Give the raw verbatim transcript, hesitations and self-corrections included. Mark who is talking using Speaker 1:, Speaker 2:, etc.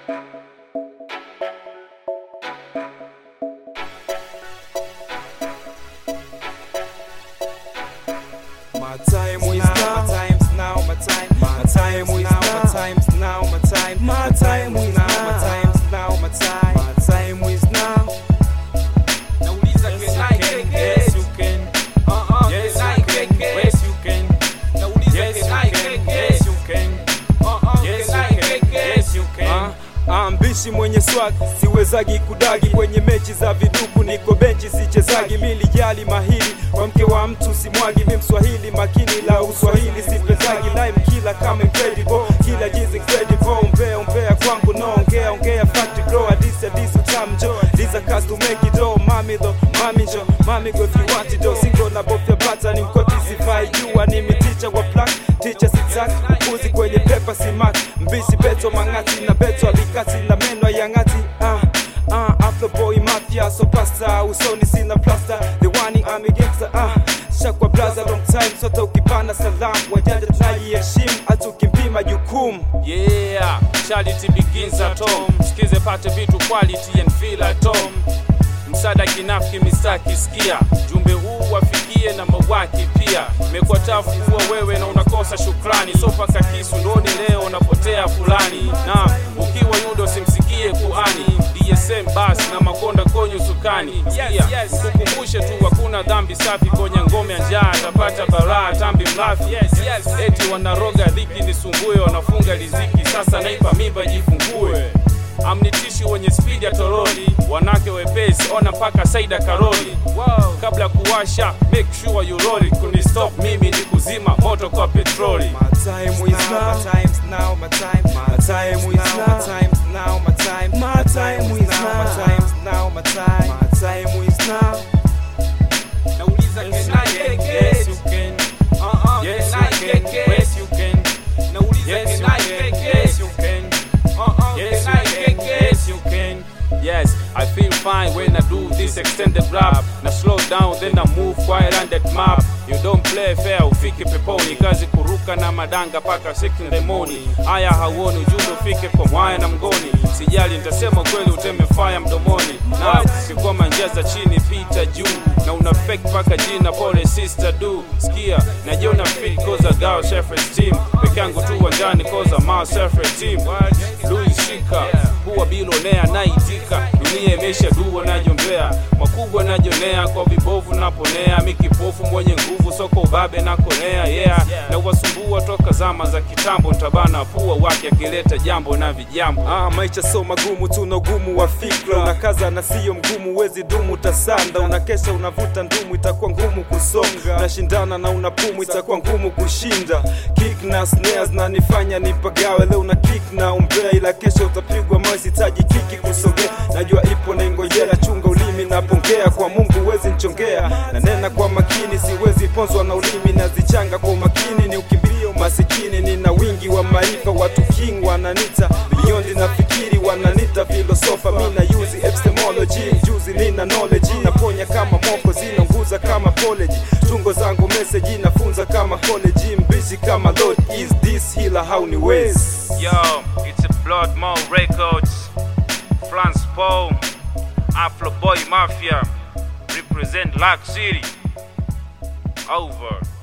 Speaker 1: My time is now, my time's now, my time, my time is now, my time's now, my time, my time is now, my time's now, my time, my time is now.
Speaker 2: Nauliza can I
Speaker 1: Yes you can,
Speaker 2: Uh uh.
Speaker 1: yes you can, yes you can,
Speaker 2: Nauliza
Speaker 1: yes you
Speaker 2: can I
Speaker 1: can, yes you can,
Speaker 2: Uh uh.
Speaker 1: yes
Speaker 2: Can
Speaker 1: you
Speaker 2: I
Speaker 1: can, yes you can. Ah, mbishi mwenye swag siwezagi kudagi kwenye mechi za viduku, niko benchi sichezagi, mili jali mahili kwa mke wa mtu simwagi, mimi Mswahili makini la Uswahili sipezagi, lime kila kama incredible, kila jiz incredible, umbea umbea kwangu no ongea ongea factory grow hadisi hadisi utamjo, liza cast to make it all, mami though mami jo mami go if you want it though, singo na bofya bata ni mkoti sifai jua, ni miticha wa plaque teacher sitak uzi kwenye pepa simak, mbishi beto mangati na beto alikati na meno ya ngati. Ah ah after boy mafia so pasta usoni sina plaster, the one I'm against ah shakwa blaza long time sote ukipana salam wajanja tunayiheshimu atukimpima jukumu.
Speaker 2: Yeah, charity begins at home. Sikize pate vitu quality and feel at home. Msada kinafiki mistaki sikia, jumbe huu wafikie na mawaki pia. Mekwa tafu kuwa wewe na unakosa shukrani, so paka kisu ndoni leo unapotea fulani. Na ukiwa yudo simsikie kuani, D S M basi na makonda konyo sukani. Sikia, kukumbushe tu hakuna dhambi safi, konya ngome ya njaa tapata balaa tambi mlafi. Eti wanaroga dhiki nisumbue, wanafunga riziki sasa naipa mimba jifungue. Amnitishi wenye speed ya toroli, wanake wepesi ona mpaka Saida Karoli. Wow. Kabla kuwasha make sure you roll it, kuni stop mimi ni kuzima moto kwa petroli.
Speaker 1: My time is now, my time's now, my time, my time is now, my time's now, my time, my time is now, my time's now, my time, my time is now.
Speaker 2: Nauliza can I get
Speaker 1: Yes you can,
Speaker 2: Uh uh.
Speaker 1: yes
Speaker 2: Can I
Speaker 1: you can,
Speaker 2: get
Speaker 1: yes you can,
Speaker 2: Nauliza
Speaker 1: yes you
Speaker 2: can I
Speaker 1: can,
Speaker 2: get
Speaker 1: yes you can,
Speaker 2: Uh uh.
Speaker 1: yes
Speaker 2: Can I
Speaker 1: you can,
Speaker 2: get
Speaker 1: yes you can.
Speaker 2: Yes, I feel fine when I do this extended rap. Now slow down, then I move quiet on that map. You don't play fair, ufike peponi. Kazi kuruka na madanga paka six in the morning. Aya hauoni ujumbe ufike kwa mwaya na mgoni. Sijali nitasema kweli uteme fire mdomoni. Na sikoma njia za chini pita juu, na una fake paka jina pole sister do. Sikia, najiona fit cause I got self-esteem. Peke yangu tu wanjani cause I'm my self-esteem. Louis Shika, huwa bilonea naitika, dunia imesha duwa najombea, makubwa najonea kwa vibovu naponea, mikipofu mwenye nguvu soko ubabe na konea. Yeah, na wasumbua toka zama za kitambo, ntabana pua wake akileta jambo na vijambo.
Speaker 1: Ah, maisha so magumu, tuna ugumu wa fikra, unakaza na siyo mgumu, wezi dumu utasanda, unakesha unavuta ndumu, itakuwa ngumu kusonga, unashindana na unapumu, itakuwa ngumu kushinda. Kick na snares na nifanya nipagawe, leo una kick na umbea, ila kesho utapigwa mawe, sitaji kiki kusogea, najua ipo na ingojea, chunga ulimi napongea, kwa Mungu wezi nchongea, na nena kwa makini, siwezi ponzwa na ulimi, nazichanga kwa makini, ni ukimbilio masikini, nina wingi wa maarifa, watu king wananita, beyond nafikiri wananita filosofa, mina use epistemology, juzi nina knowledge, naponya kama moko, zinonguza kama college, tungo zangu message, nafunza kama college, mbishi kama Lord, is this healer how ni ways.
Speaker 2: Yo, it's a Blood Mo Records, France Paul, Afro Boy Mafia, represent Lock City. Over.